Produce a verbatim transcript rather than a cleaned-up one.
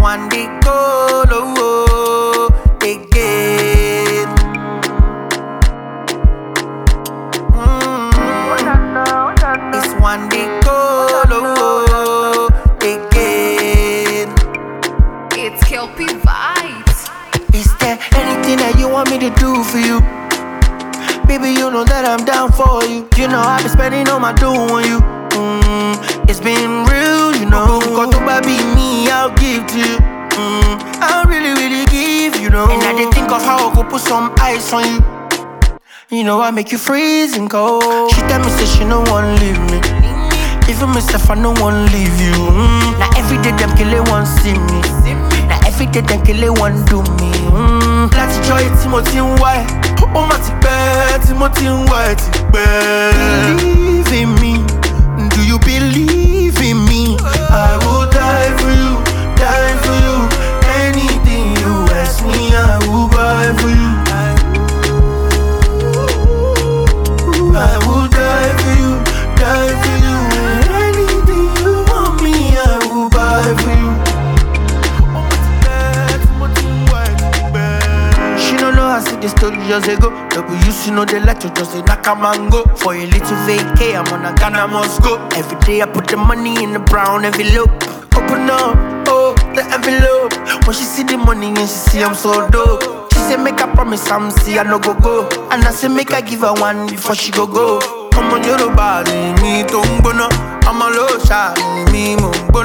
one day go low again. Mm. It's one day go low again. It's Kelpie Vibes. Is there anything that you want me to do for you? Baby, you know that I'm down for you. You know I've been spending all my dough on you. Mm, it's been real, you know. Got to baby me, I'll give to you. Mm, I'll really, really give, you know. And I did think of how I could put some ice on you. You know I make you freezing cold. She tell me say she no one leave me. Even myself I no one leave you. Mm, now every day them kill it one see me. Now every day them kill it one do me. Mm, let's enjoy it, Timothy white. Oh my tipe, Timothy white tipe. Believe in me. Do you believe in me? I will die for you, die for you. Anything you ask me, I will buy for you. I will die for you, die for you. Anything you want me, I will buy for you. She don't know I see the story just ago. Double used to know they like to just say knock a mango. For a little vacay, I'm on a Ghana must go. Every day I put the money in the brown envelope. Open up, oh, the envelope. When she see the money and she see I'm so dope. She say make a promise, I'm see I no go go. And I say make I give her one before she go go. Come on, you're the body, me tumbo no. I'm a low shot, me mumbo.